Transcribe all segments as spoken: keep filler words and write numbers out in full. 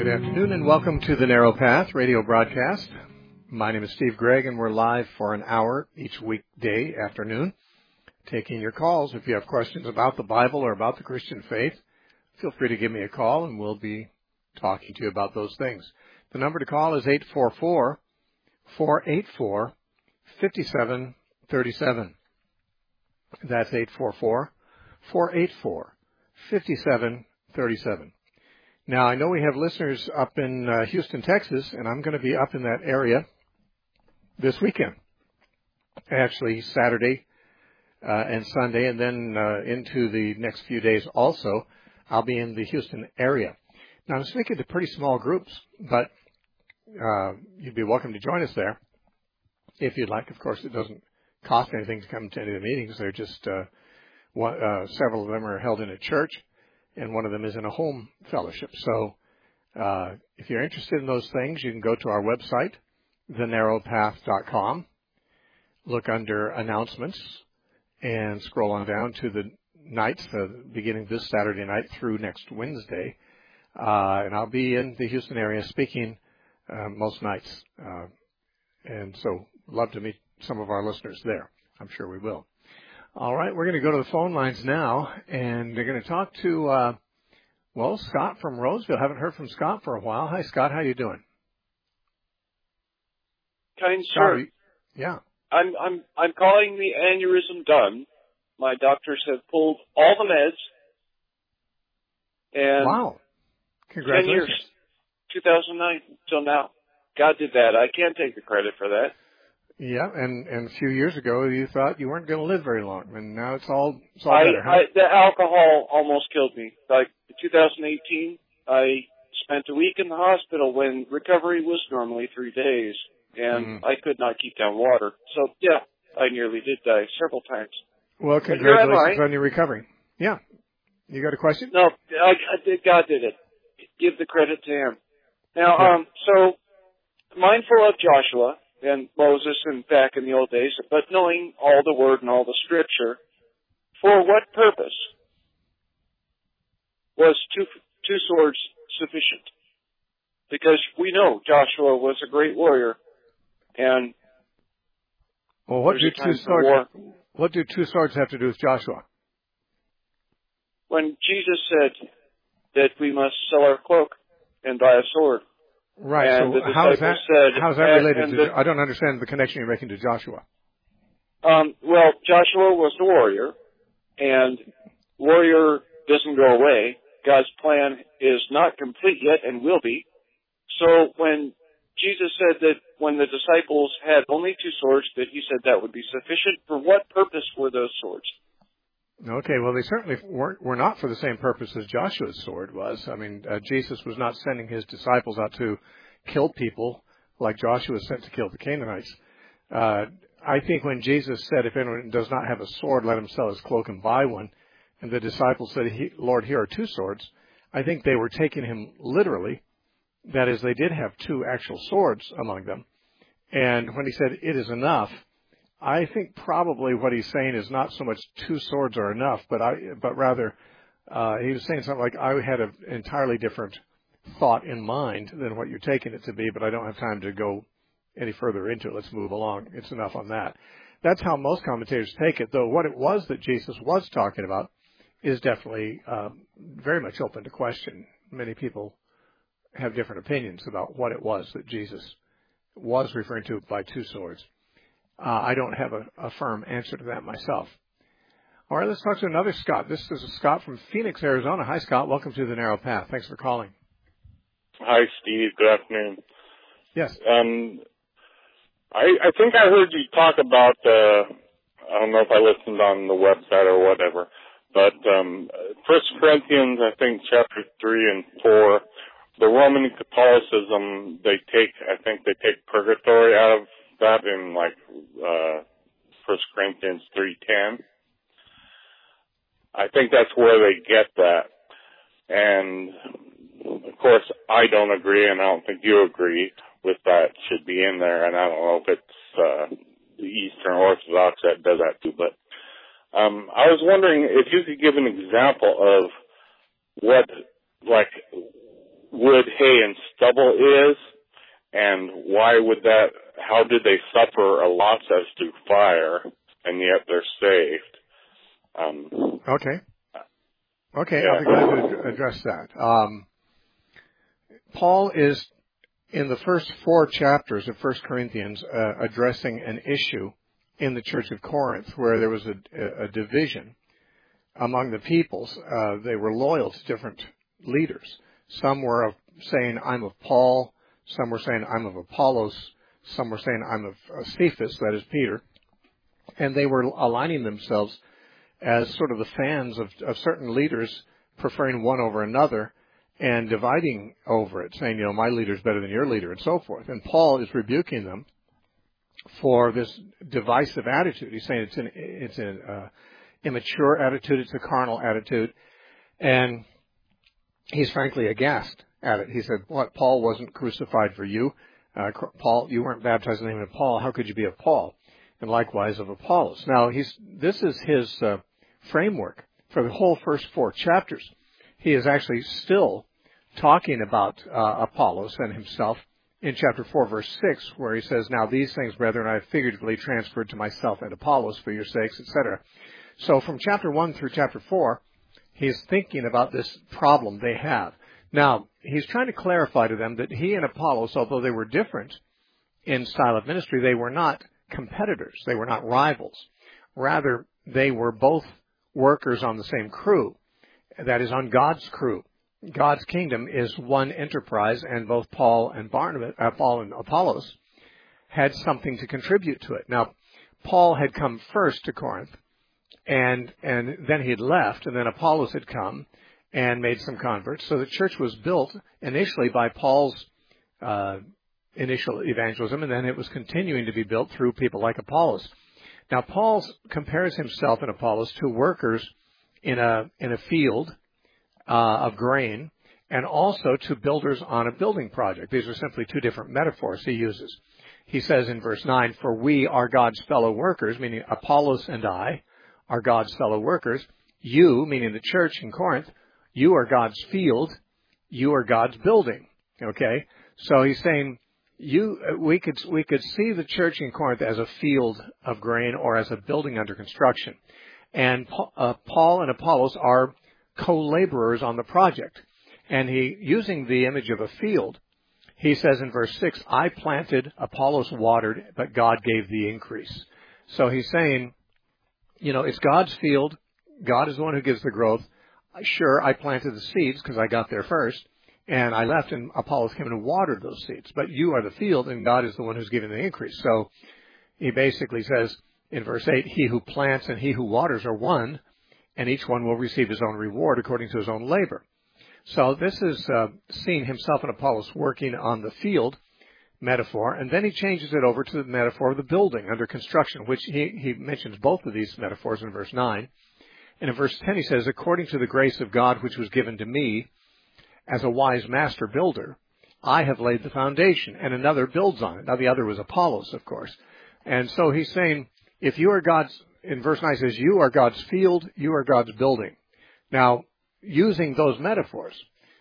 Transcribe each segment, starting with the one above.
afternoon and welcome to the Narrow Path radio broadcast. My name is Steve Gregg and we're live for an hour each weekday afternoon, taking your calls. If you have questions about the Bible or about the Christian faith, feel free to give me a call and we'll be talking to you about those things. The number to call is eight four four, four eight four, five seven three seven. That's eight four four, four eight four, five seven three seven. Now, I know we have listeners up in uh, Houston, Texas, and I'm going to be up in that area this weekend. Actually, Saturday uh, and Sunday, and then uh, into the next few days also, I'll be in the Houston area. Now, I'm speaking to pretty small groups, but uh, you'd be welcome to join us there if you'd like. Of course, it doesn't cost anything to come to any of the meetings. They're just, uh, one, uh, several of them are held in a church, and one of them is in a home fellowship. So uh, if you're interested in those things, you can go to our website, the narrow path dot com, look under announcements, and scroll on down to the nights, uh, beginning this Saturday night through next Wednesday. Uh, and I'll be in the Houston area speaking uh, most nights. Uh, and so love to meet some of our listeners there. I'm sure we will. All right, we're going to go to the phone lines now, and they're going to talk to, uh, well, Scott from Roseville. Haven't heard from Scott for a while. Hi, Scott. How you doing? Kind sir. Yeah. I'm I'm I'm calling the aneurysm done. My doctors have pulled all the meds. And wow. Congratulations. ten years, two thousand nine till now. God did that. I can't take the credit for that. Yeah, and, and a few years ago you thought you weren't going to live very long, and now it's all, it's all I, better, huh? I, the alcohol almost killed me. Like in two thousand eighteen, I spent a week in the hospital when recovery was normally three days, and mm-hmm. I could not keep down water. So, yeah, I nearly did die several times. Well, congratulations on your recovery. Yeah. You got a question? No, I, I did, God did it. Give the credit to him. Now, yeah. um, so, mindful of Joshua and Moses and back in the old days, but knowing all the word and all the scripture, for what purpose was two, two swords sufficient? Because we know Joshua was a great warrior, and well, what do two swords? What do two swords have to do with Joshua? When Jesus said that we must sell our cloak and buy a sword. Right. And so how is that? Said, how is that related and, and to? the, I don't understand the connection you're making to Joshua. Um, well, Joshua was the warrior, and warrior doesn't go away. God's plan is not complete yet and will be. So when Jesus said that when the disciples had only two swords, that he said that would be sufficient, for what purpose were those swords? Okay, well, they certainly weren't, were not for the same purpose as Joshua's sword was. I mean, uh, Jesus was not sending his disciples out to kill people like Joshua was sent to kill the Canaanites. Uh, I think when Jesus said, if anyone does not have a sword, let him sell his cloak and buy one, and the disciples said, Lord, here are two swords, I think they were taking him literally. That is, they did have two actual swords among them. And when he said, it is enough, I think probably what he's saying is not so much two swords are enough, but I, but rather, uh, he was saying something like, I had an entirely different thought in mind than what you're taking it to be, but I don't have time to go any further into it. Let's move along. It's enough on that. That's how most commentators take it, though what it was that Jesus was talking about is definitely um, very much open to question. Many people have different opinions about what it was that Jesus was referring to by two swords. Uh, I don't have a, a firm answer to that myself. All right, let's talk to another Scott. This is Scott from Phoenix, Arizona. Hi, Scott. Welcome to the Narrow Path. Thanks for calling. Hi, Steve. Good afternoon. Yes. Um, I, I think I heard you talk about, uh, I don't know if I listened on the website or whatever, but um, First Corinthians, I think, chapter three and four, the Roman Catholicism, they take, I think they take purgatory out of that in like uh First Corinthians three ten. I think that's where they get that. And of course I don't agree, and I don't think you agree with that should be in there, and I don't know if it's uh the Eastern Orthodox that does that too, but um I was wondering if you could give an example of what like wood, hay, and stubble is, and why would that, how did they suffer a loss as to fire, and yet they're saved? Um, okay. Okay, yeah. I'll be glad to address that. Um, Paul is, in the first four chapters of First Corinthians, uh, addressing an issue in the Church of Corinth where there was a, a division among the peoples. Uh, they were loyal to different leaders. Some were of saying, I'm of Paul. Some were saying, I'm of Apollos. Some were saying, I'm of Cephas, that is Peter. And they were aligning themselves as sort of the fans of, of certain leaders, preferring one over another and dividing over it, saying, you know, my leader's better than your leader, and so forth. And Paul is rebuking them for this divisive attitude. He's saying it's an it's an uh, immature attitude, it's a carnal attitude, and he's frankly aghast at it. He said, what, Paul wasn't crucified for you? Uh, Paul, you weren't baptized in the name of Paul. How could you be of Paul? And likewise of Apollos. Now, he's this is his uh, framework for the whole first four chapters. He is actually still talking about uh, Apollos and himself in chapter four, verse six, where he says, now these things, brethren, I have figuratively transferred to myself and Apollos for your sakes, et cetera. So from chapter one through chapter four, he's thinking about this problem they have. Now, he's trying to clarify to them that he and Apollos, although they were different in style of ministry, they were not competitors. They were not rivals. Rather, they were both workers on the same crew. That is, on God's crew. God's kingdom is one enterprise, and both Paul and Barnabas, uh, Paul and Apollos had something to contribute to it. Now, Paul had come first to Corinth, and and then he had left, and then Apollos had come and made some converts. So the church was built initially by Paul's uh, initial evangelism, and then it was continuing to be built through people like Apollos. Now, Paul compares himself and Apollos to workers in a in a field Uh, of grain, and also to builders on a building project. These are simply two different metaphors he uses. He says in verse nine, for we are God's fellow workers, meaning Apollos and I are God's fellow workers. You, meaning the church in Corinth, you are God's field, you are God's building. Okay? So he's saying, you, we could, we could see the church in Corinth as a field of grain or as a building under construction. And uh, Paul and Apollos are co-laborers on the project. And he, using the image of a field, he says in verse six, I planted, Apollos watered, but God gave the increase. So he's saying, you know, it's God's field. God is the one who gives the growth. Sure, I planted the seeds because I got there first, and I left and Apollos came and watered those seeds. But you are the field, and God is the one who's giving the increase. So he basically says in verse eight, he who plants and he who waters are one, and each one will receive his own reward according to his own labor. So this is uh, seeing himself and Apollos working on the field metaphor, and then he changes it over to the metaphor of the building under construction, which he, he mentions both of these metaphors in verse nine. And in verse ten he says, according to the grace of God which was given to me as a wise master builder, I have laid the foundation, and another builds on it. Now the other was Apollos, of course. And so he's saying, if you are God's, in verse nine it says, you are God's field, you are God's building. Now, using those metaphors,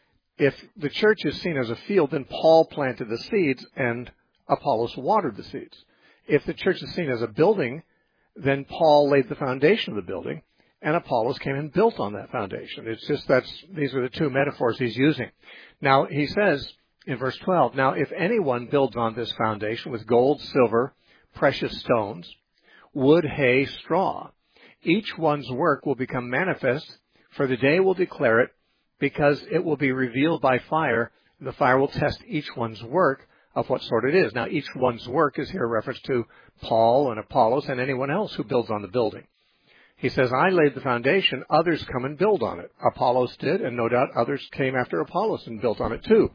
if the church is seen as a field, then Paul planted the seeds and Apollos watered the seeds. If the church is seen as a building, then Paul laid the foundation of the building and Apollos came and built on that foundation. It's just that's, these are the two metaphors he's using. Now, he says in verse twelve, now if anyone builds on this foundation with gold, silver, precious stones, wood, hay, straw, each one's work will become manifest, for the day will declare it, because it will be revealed by fire. The fire will test each one's work of what sort it is. Now, each one's work is here a reference to Paul and Apollos and anyone else who builds on the building. He says, I laid the foundation, others come and build on it. Apollos did, and no doubt others came after Apollos and built on it too.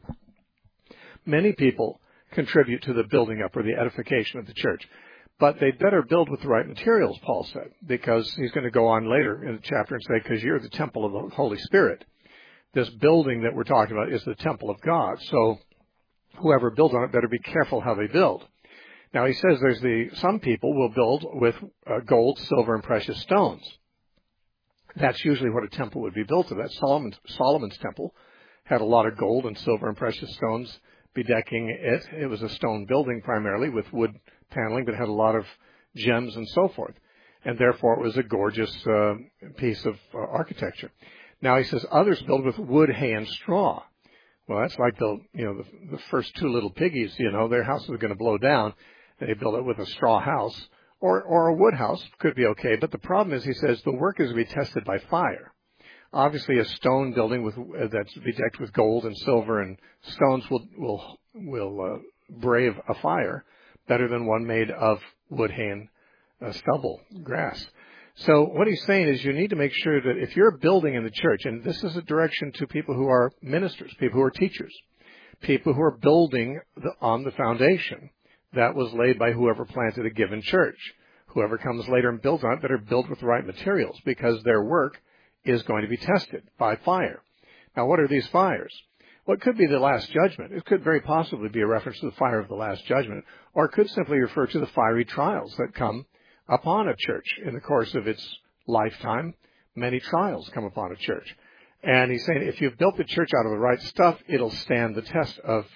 Many people contribute to the building up or the edification of the church. But they'd better build with the right materials, Paul said, because he's going to go on later in the chapter and say, because you're the temple of the Holy Spirit. This building that we're talking about is the temple of God. So whoever builds on it better be careful how they build. Now he says there's the, some people will build with uh, gold, silver, and precious stones. That's usually what a temple would be built of. That's Solomon's, Solomon's temple. had a lot of gold and silver and precious stones bedecking it. It was a stone building primarily with wood paneling, but had a lot of gems and so forth. And therefore, it was a gorgeous uh, piece of uh, architecture. Now, he says others build with wood, hay, and straw. Well, that's like the, you know, the, the first two little piggies, you know, their house was going to blow down. They built it with a straw house, or, or a wood house could be okay. But the problem is, he says, the work is to be tested by fire. Obviously, a stone building with uh, that's bedecked with gold and silver and stones will will will uh, brave a fire better than one made of wood, hay, and uh, stubble, grass. So what he's saying is you need to make sure that if you're building in the church, and this is a direction to people who are ministers, people who are teachers, people who are building the, on the foundation that was laid by whoever planted a given church. Whoever comes later and builds on it better build with the right materials, because their work is going to be tested by fire. Now, what are these fires? Well, it could be the Last Judgment. It could very possibly be a reference to the fire of the Last Judgment, or it could simply refer to the fiery trials that come upon a church in the course of its lifetime. Many trials come upon a church. And he's saying if you've built the church out of the right stuff, it'll stand the test of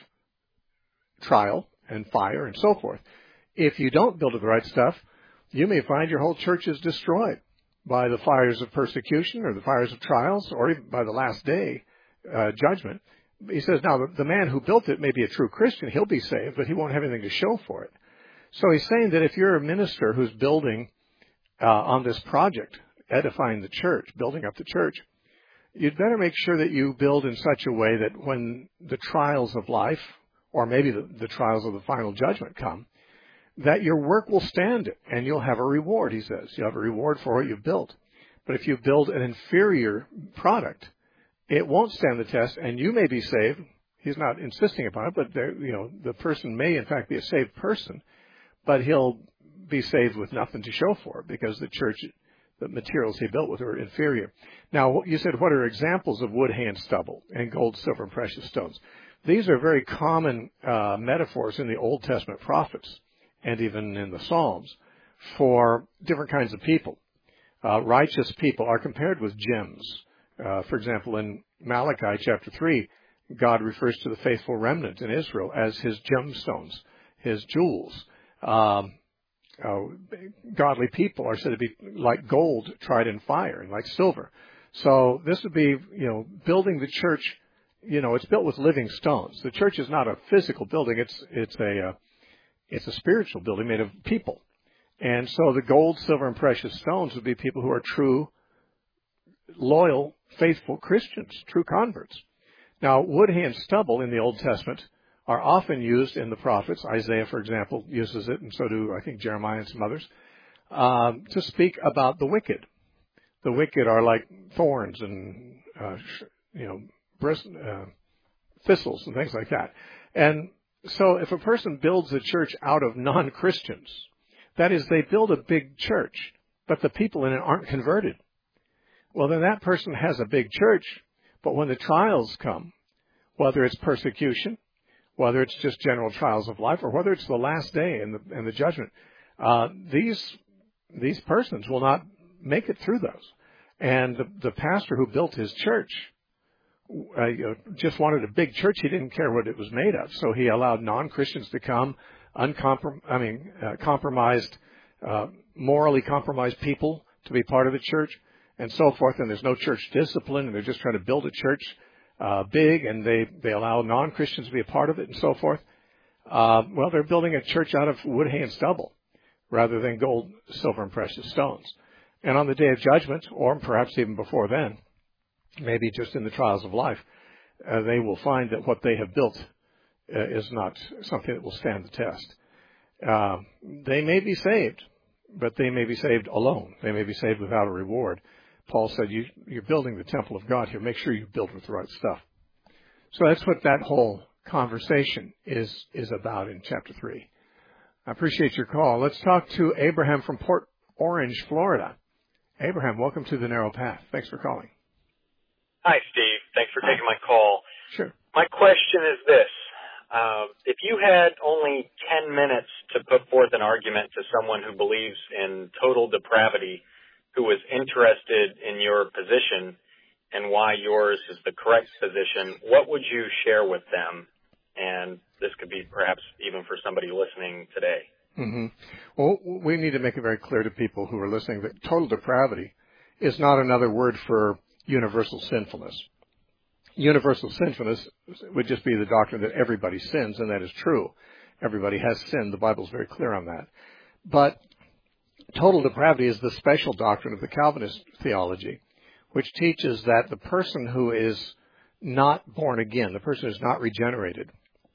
trial and fire and so forth. If you don't build it the right stuff, you may find your whole church is destroyed by the fires of persecution or the fires of trials, or even by the last day uh, judgment. He says, now, the, the man who built it may be a true Christian. He'll be saved, but he won't have anything to show for it. So he's saying that if you're a minister who's building uh, on this project, edifying the church, building up the church, you'd better make sure that you build in such a way that when the trials of life, or maybe the, the trials of the final judgment come, that your work will stand it, and you'll have a reward, he says. You'll have a reward for what you've built. But if you build an inferior product, it won't stand the test, and you may be saved. He's not insisting upon it, but there, you know, the person may, in fact, be a saved person, but he'll be saved with nothing to show for it, because the church, the materials he built with are inferior. Now, you said, what are examples of wood, hay, and stubble, and gold, silver, and precious stones? These are very common uh, metaphors in the Old Testament prophets, and even in the Psalms, for different kinds of people. Uh, righteous people are compared with gems. Uh, for example, in Malachi chapter three, God refers to the faithful remnant in Israel as his gemstones, his jewels. Um, uh, godly people are said to be like gold tried in fire, and like silver. So this would be, you know, building the church. You know, it's built with living stones. The church is not a physical building; it's it's a uh, it's a spiritual building made of people. And so the gold, silver, and precious stones would be people who are true, loyal, faithful Christians, true converts. Now, wood, hay, and stubble in the Old Testament are often used in the prophets. Isaiah, for example, uses it, and so do, I think, Jeremiah and some others, um, to speak about the wicked. The wicked are like thorns and, uh, you know, brist- uh, thistles and things like that. And so if a person builds a church out of non-Christians, that is, they build a big church, but the people in it aren't converted, well, then that person has a big church, but when the trials come, whether it's persecution, whether it's just general trials of life, or whether it's the last day and the, and the judgment, uh, these these persons will not make it through those. And the, the pastor who built his church uh, you know, just wanted a big church. He didn't care what it was made of, so he allowed non-Christians to come, uncomprom- I mean, uh, compromised, uh, morally compromised people to be part of the church, and so forth. And there's no church discipline, and they're just trying to build a church uh, big, and they, they allow non-Christians to be a part of it, and so forth. Uh, well, they're building a church out of wood, hay, and stubble, rather than gold, silver, and precious stones. And on the day of judgment, or perhaps even before then, maybe just in the trials of life, uh, they will find that what they have built uh, is not something that will stand the test. Uh, they may be saved, but they may be saved alone. They may be saved without a reward. Paul said, you, you're building the temple of God here. Make sure you build with the right stuff. So that's what that whole conversation is, is about in chapter three. I appreciate your call. Let's talk to Abraham from Port Orange, Florida. Abraham, welcome to the Narrow Path. Thanks for calling. Hi, Steve. Thanks for taking my call. Sure. My question is this. Uh, if you had only ten minutes to put forth an argument to someone who believes in total depravity, who was interested in your position, and why yours is the correct position, what would you share with them? And this could be perhaps even for somebody listening today. Mm-hmm. Well, we need to make it very clear to people who are listening that total depravity is not another word for universal sinfulness. Universal sinfulness would just be the doctrine that everybody sins, and that is true. Everybody has sinned. The Bible is very clear on that. But total depravity is the special doctrine of the Calvinist theology, which teaches that the person who is not born again, the person who is not regenerated,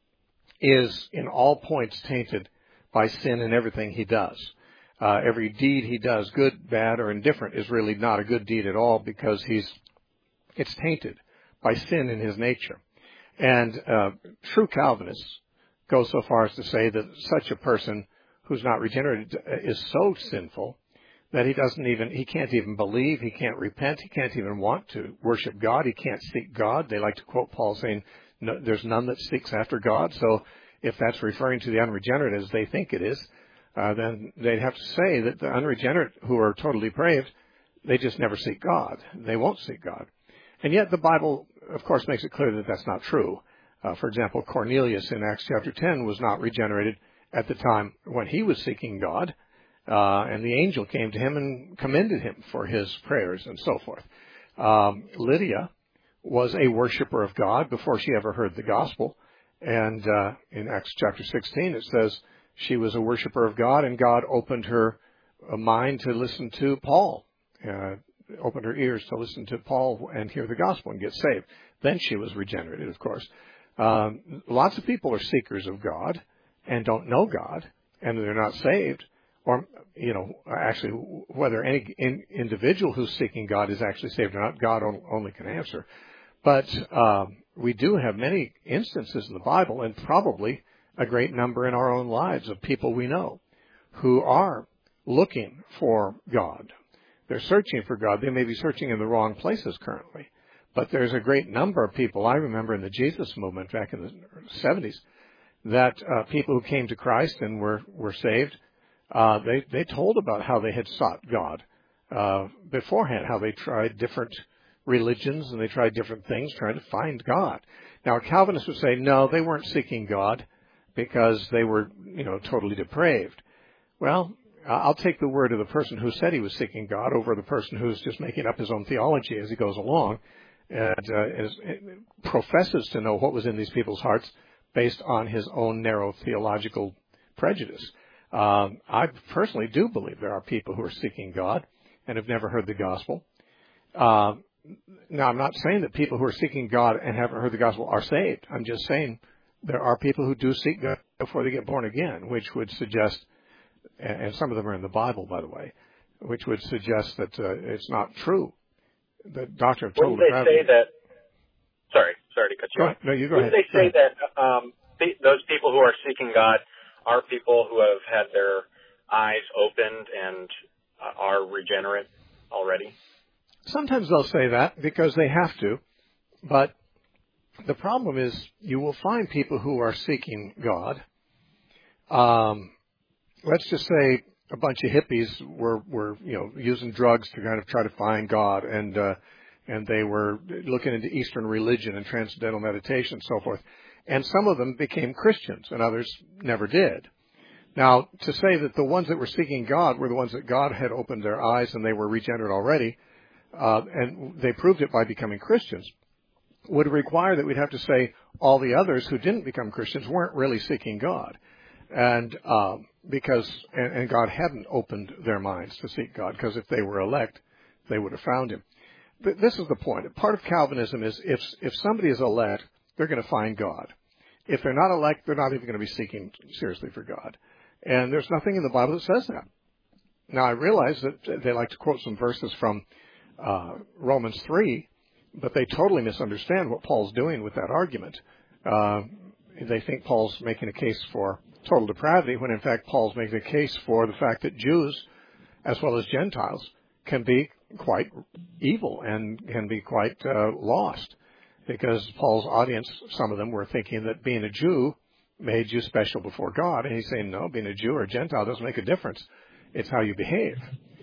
is in all points tainted by sin in everything he does. Uh, every deed he does, good, bad, or indifferent, is really not a good deed at all because he's it's tainted by sin in his nature. And uh, true Calvinists go so far as to say that such a person who's not regenerated is so sinful that he doesn't even, he can't even believe, he can't repent, he can't even want to worship God, he can't seek God. They like to quote Paul saying, no, there's none that seeks after God. So if that's referring to the unregenerate as they think it is, uh, then they'd have to say that the unregenerate who are totally depraved, they just never seek God. They won't seek God. And yet the Bible, of course, makes it clear that that's not true. Uh, for example, Cornelius in Acts chapter ten was not regenerated at the time when he was seeking God. Uh, and the angel came to him and commended him for his prayers and so forth. Um, Lydia was a worshiper of God before she ever heard the gospel. And uh, in Acts chapter sixteen, it says she was a worshiper of God, and God opened her mind to listen to Paul, uh, opened her ears to listen to Paul and hear the gospel and get saved. Then she was regenerated, of course. Um, lots of people are seekers of God and don't know God, and they're not saved. Or, you know, actually, whether any in, individual who's seeking God is actually saved or not, God only can answer. But um, we do have many instances in the Bible, and probably a great number in our own lives, of people we know who are looking for God. They're searching for God. They may be searching in the wrong places currently. But there's a great number of people, I remember in the Jesus movement back in the seventies, that uh, people who came to Christ and were, were saved, Uh, they, they told about how they had sought God uh, beforehand, how they tried different religions and they tried different things trying to find God. Now, Calvinists would say, no, they weren't seeking God because they were, you know, totally depraved. Well, I'll take the word of the person who said he was seeking God over the person who's just making up his own theology as he goes along and uh, is, professes to know what was in these people's hearts based on his own narrow theological prejudice. Um, I personally do believe there are people who are seeking God and have never heard the gospel. Uh, now, I'm not saying that people who are seeking God and haven't heard the gospel are saved. I'm just saying there are people who do seek God before they get born again, which would suggest, and some of them are in the Bible, by the way, which would suggest that uh, it's not true. The doctrine of total depravity. Wouldn't they say that? Sorry, sorry to cut you off. No, you go Wouldn't ahead. they say that um, th- those people who are seeking God are people who have had their eyes opened and uh, are regenerate already? Sometimes they'll say that because they have to, but the problem is you will find people who are seeking God. Um, let's just say a bunch of hippies were, were, you know, using drugs to kind of try to find God, and uh, and they were looking into Eastern religion and transcendental meditation and so forth. And some of them became Christians, and others never did. Now, to say that the ones that were seeking God were the ones that God had opened their eyes and they were regenerate already, uh, and they proved it by becoming Christians, would require that we'd have to say all the others who didn't become Christians weren't really seeking God, and um, because and, and God hadn't opened their minds to seek God, because if they were elect, they would have found Him. But this is the point. Part of Calvinism is if if somebody is elect, they're going to find God. If they're not elect, they're not even going to be seeking seriously for God. And there's nothing in the Bible that says that. Now, I realize that they like to quote some verses from uh, Romans three, but they totally misunderstand what Paul's doing with that argument. Uh, they think Paul's making a case for total depravity, when in fact Paul's making a case for the fact that Jews, as well as Gentiles, can be quite evil and can be quite uh, lost. Because Paul's audience, some of them were thinking that being a Jew made you special before God. And he's saying, no, being a Jew or a Gentile doesn't make a difference. It's how you behave.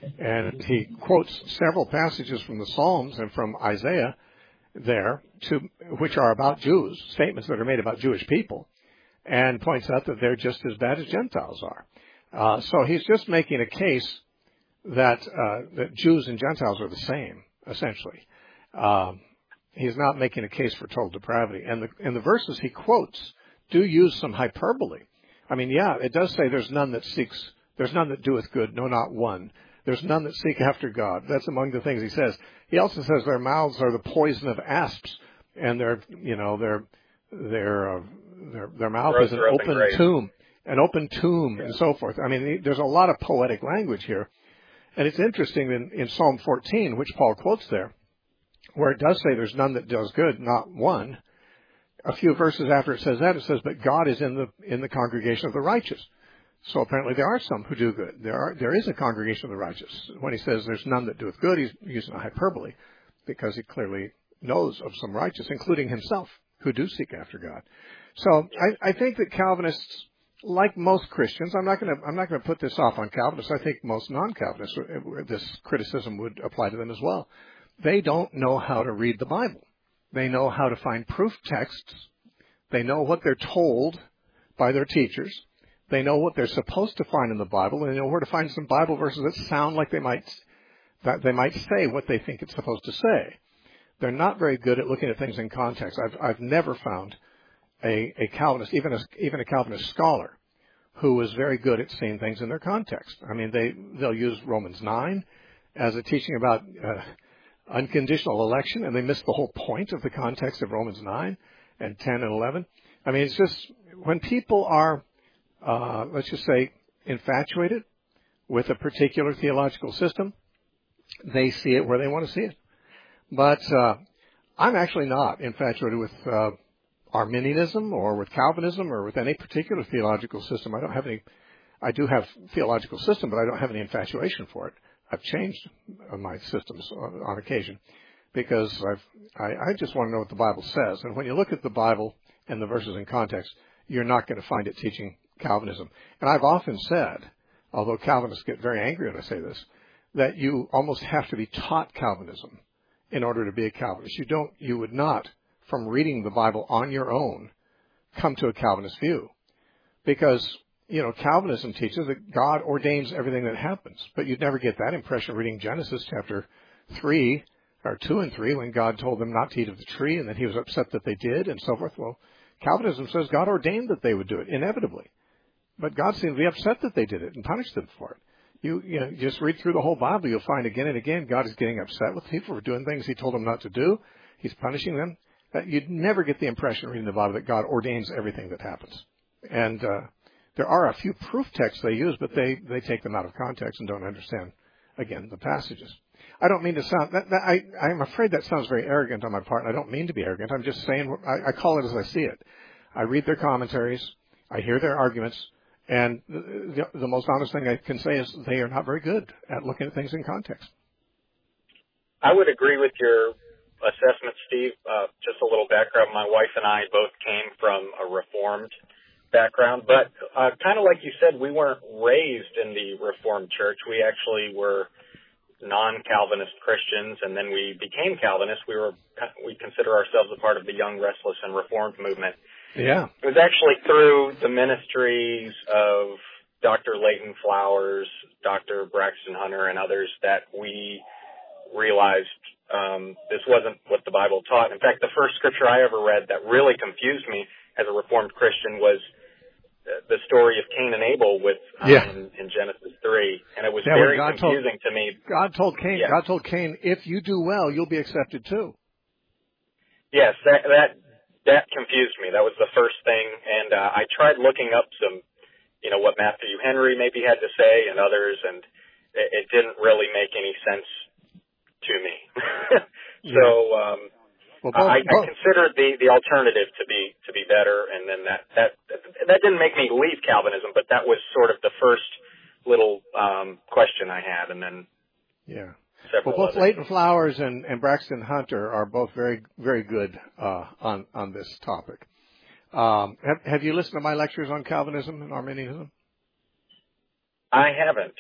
And he quotes several passages from the Psalms and from Isaiah there, to, which are about Jews, statements that are made about Jewish people, and points out that they're just as bad as Gentiles are. Uh, so he's just making a case that, uh, that Jews and Gentiles are the same, essentially. Um, he's not making a case for total depravity. And the, and the verses he quotes do use some hyperbole. I mean, yeah, it does say there's none that seeks, there's none that doeth good, no, not one. There's none that seek after God. That's among the things he says. He also says their mouths are the poison of asps, and their, you know, their, their, uh, their, their mouth Throats is an are open open tomb, an open tomb, yeah. and so forth. I mean, there's a lot of poetic language here. And it's interesting in, in Psalm fourteen, which Paul quotes there, where it does say there's none that does good, not one. A few verses after it says that, it says, but God is in the, in the congregation of the righteous. So apparently there are some who do good. There are, there is a congregation of the righteous. When he says there's none that doeth good, he's using a hyperbole because he clearly knows of some righteous, including himself, who do seek after God. So I, I think that Calvinists, like most Christians, I'm not going to, I'm not going to put this off on Calvinists. I think most non-Calvinists, this criticism would apply to them as well. They don't know how to read the Bible. They know how to find proof texts. They know what they're told by their teachers. They know what they're supposed to find in the Bible, and they know where to find some Bible verses that sound like they might, that they might say what they think it's supposed to say. They're not very good at looking at things in context. I've, I've never found a, a Calvinist, even a, even a Calvinist scholar, who is very good at seeing things in their context. I mean, they, they'll use Romans nine as a teaching about uh, unconditional election, and they miss the whole point of the context of Romans nine and ten and eleven. I mean, it's just, when people are, Uh, let's just say, infatuated with a particular theological system, they see it where they want to see it. But uh, I'm actually not infatuated with uh, Arminianism or with Calvinism or with any particular theological system. I don't have any. I do have theological system, but I don't have any infatuation for it. I've changed my systems on, on occasion because I've, I, I just want to know what the Bible says. And when you look at the Bible and the verses in context, you're not going to find it teaching Calvinism. And I've often said, although Calvinists get very angry when I say this, that you almost have to be taught Calvinism in order to be a Calvinist. You don't, you would not, from reading the Bible on your own, come to a Calvinist view. Because, you know, Calvinism teaches that God ordains everything that happens. But you'd never get that impression reading Genesis chapter three, or two and three, when God told them not to eat of the tree, and that he was upset that they did, and so forth. Well, Calvinism says God ordained that they would do it, inevitably. But God seemed to be upset that they did it and punished them for it. You, you know, you just read through the whole Bible, you'll find again and again God is getting upset with people for doing things he told them not to do. He's punishing them. That you'd never get the impression reading the Bible that God ordains everything that happens. And uh, there are a few proof texts they use, but they, they take them out of context and don't understand, again, the passages. I don't mean to sound, that, that, I, I'm afraid that sounds very arrogant on my part, and I don't mean to be arrogant. I'm just saying, I, I call it as I see it. I read their commentaries, I hear their arguments, and the, the most honest thing I can say is they are not very good at looking at things in context. I would agree with your assessment, Steve. Uh, just a little background. My wife and I both came from a Reformed background, but uh, kind of like you said, we weren't raised in the Reformed church. We actually were non-Calvinist Christians, and then we became Calvinists. We were we consider ourselves a part of the Young, Restless, and Reformed movement. Yeah. It was actually through the ministries of Doctor Leighton Flowers, Doctor Braxton Hunter, and others that we realized um, this wasn't what the Bible taught. In fact, the first scripture I ever read that really confused me as a Reformed Christian was the story of Cain and Abel with um, yeah. in, in Genesis three, and it was yeah, very God confusing told, to me. God told Cain, yeah. God told Cain, if you do well, you'll be accepted too. Yes, that that that confused me. That was the first thing, and uh, I tried looking up some, you know, what Matthew Henry maybe had to say and others, and it, it didn't really make any sense to me. so. Um, Well, both, I, I both. considered the, the alternative to be to be better, and then that, that that didn't make me leave Calvinism, but that was sort of the first little um, question I had, and then yeah. several Well, both others. Leighton Flowers and, and Braxton Hunter are both very very good uh, on on this topic. Um, have, have you listened to my lectures on Calvinism and Arminianism? I haven't.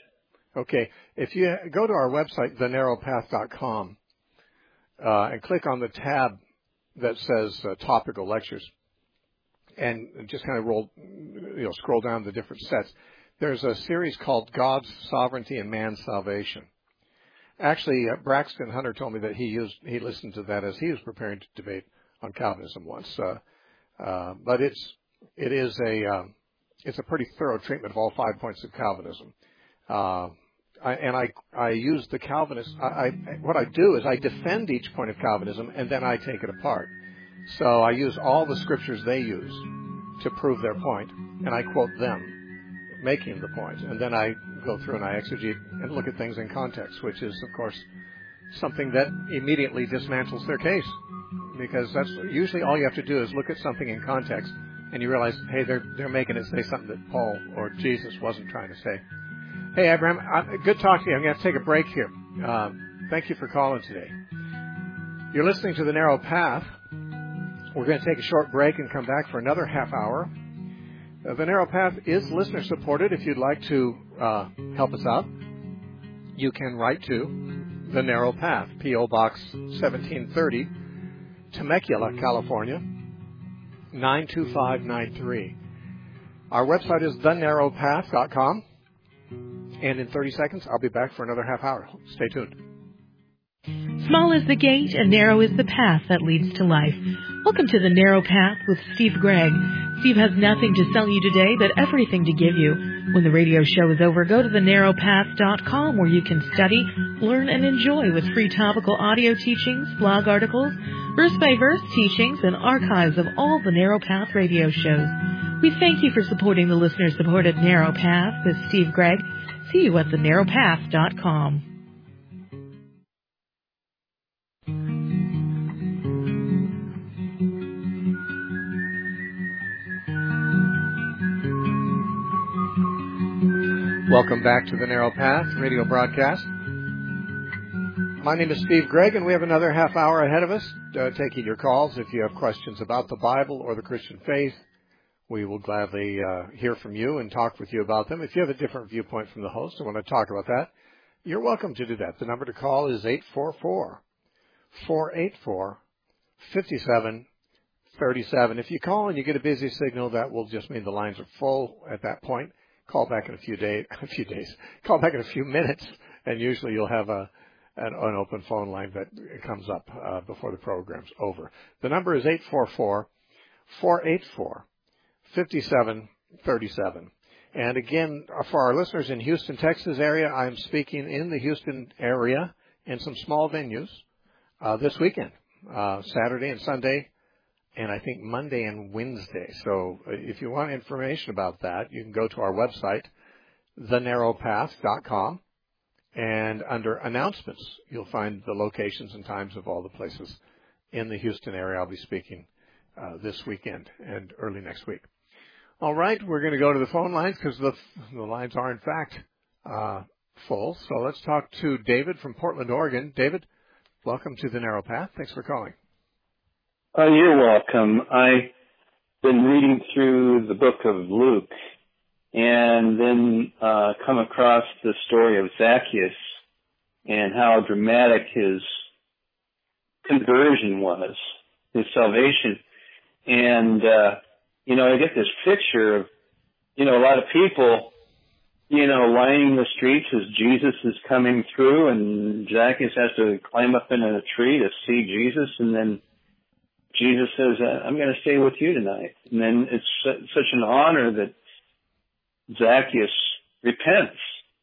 Okay. If you go to our website, the narrow path dot com, uh, and click on the tab that says uh, topical lectures, and just kind of roll, you know, scroll down the different sets, there's a series called God's Sovereignty and Man's Salvation. Actually, uh, Braxton Hunter told me that he used he listened to that as he was preparing to debate on Calvinism once. Uh, uh, but it's it is a um, it's a pretty thorough treatment of all five points of Calvinism. Uh, I, and I I use the Calvinist. I, I what I do is I defend each point of Calvinism and then I take it apart. So I use all the scriptures they use to prove their point, and I quote them making the point, and then I go through and I exegete and look at things in context, which is, of course, something that immediately dismantles their case, because that's usually all you have to do is look at something in context, and you realize, hey, they're they're making it say something that Paul or Jesus wasn't trying to say. Hey, Abraham, uh, good talking to you. I'm going to take a break here. Uh, thank you for calling today. You're listening to The Narrow Path. We're going to take a short break and come back for another half hour. Uh, the Narrow Path is listener supported. If you'd like to uh, help us out, you can write to The Narrow Path, P O Box seventeen thirty, Temecula, California, nine two five nine three. Our website is the narrow path dot com. And in thirty seconds, I'll be back for another half hour. Stay tuned. Small is the gate and narrow is the path that leads to life. Welcome to The Narrow Path with Steve Gregg. Steve has nothing to sell you today, but everything to give you. When the radio show is over, go to the narrow path dot com where you can study, learn, and enjoy with free topical audio teachings, blog articles, verse-by-verse teachings, and archives of all the Narrow Path radio shows. We thank you for supporting the listener-supported Narrow Path with Steve Gregg. See you at the narrow path dot com. Welcome back to the Narrow Path radio broadcast. My name is Steve Gregg, and we have another half hour ahead of us, uh, taking your calls. If you have questions about the Bible or the Christian faith, we will gladly uh, hear from you and talk with you about them. If you have a different viewpoint from the host and want to talk about that, you're welcome to do that. The number to call is eight four four, four eight four, five seven three seven. If you call and you get a busy signal, that will just mean the lines are full at that point. Call back in a few days, a few days. Call back in a few minutes, and usually you'll have a an, an open phone line that comes up uh, before the program's over. The number is eight four four, four eight four, five seven three seven. And again, for our listeners in Houston, Texas area, I'm speaking in the Houston area in some small venues uh, this weekend, uh, Saturday and Sunday, and I think Monday and Wednesday. So if you want information about that, you can go to our website, the narrow path dot com, and under announcements, you'll find the locations and times of all the places in the Houston area I'll be speaking uh, this weekend and early next week. All right, we're going to go to the phone lines because the, the lines are, in fact, uh, full. So let's talk to David from Portland, Oregon. David, welcome to the Narrow Path. Thanks for calling. Oh, you're welcome. I've been reading through the book of Luke and then uh, come across the story of Zacchaeus and how dramatic his conversion was, his salvation. And, uh, you know, I get this picture of, you know, a lot of people, you know, lining the streets as Jesus is coming through, and Zacchaeus has to climb up in a tree to see Jesus, and then Jesus says, I'm going to stay with you tonight. And then it's such an honor that Zacchaeus repents.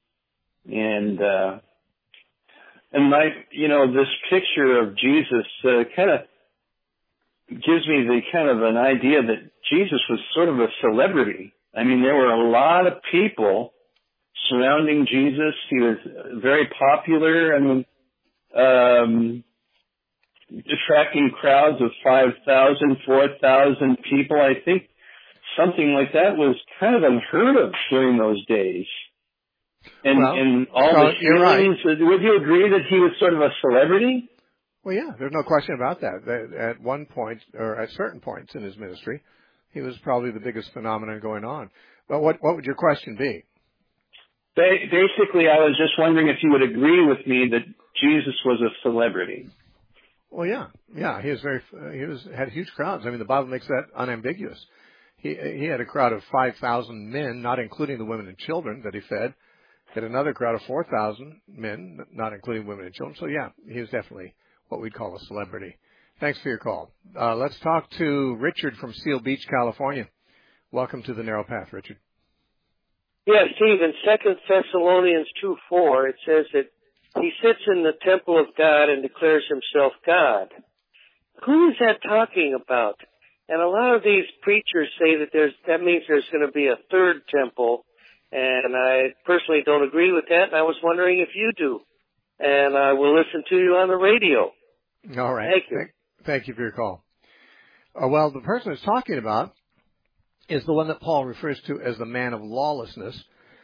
And, uh, and my, you know, this picture of Jesus uh, kind of gives me the kind of an idea that Jesus was sort of a celebrity. I mean, there were a lot of people surrounding Jesus. He was very popular. I mean, um, attracting crowds of five thousand, four thousand people. I think something like that was kind of unheard of during those days. And, well, and all so the healings, right. Would you agree that he was sort of a celebrity? Well, yeah, there's no question about that. At one point, or at certain points in his ministry, he was probably the biggest phenomenon going on. But what, what would your question be? Ba- basically, I was just wondering if you would agree with me that Jesus was a celebrity. Well, yeah, yeah, he was very, uh, he was had huge crowds. I mean, the Bible makes that unambiguous. He he had a crowd of five thousand men, not including the women and children that he fed. He had another crowd of four thousand men, not including women and children. So yeah, he was definitely what we'd call a celebrity. Thanks for your call. Uh, let's talk to Richard from Seal Beach, California. Welcome to the Narrow Path, Richard. Yes, Steve, in Second Thessalonians two four, it says that he sits in the temple of God and declares himself God. Who is that talking about? And a lot of these preachers say that there's that means there's going to be a third temple, and I personally don't agree with that, and I was wondering if you do. And I will listen to you on the radio. All right. Thank you. Thank, thank you for your call. Uh, well, the person it's talking about is the one that Paul refers to as the man of lawlessness,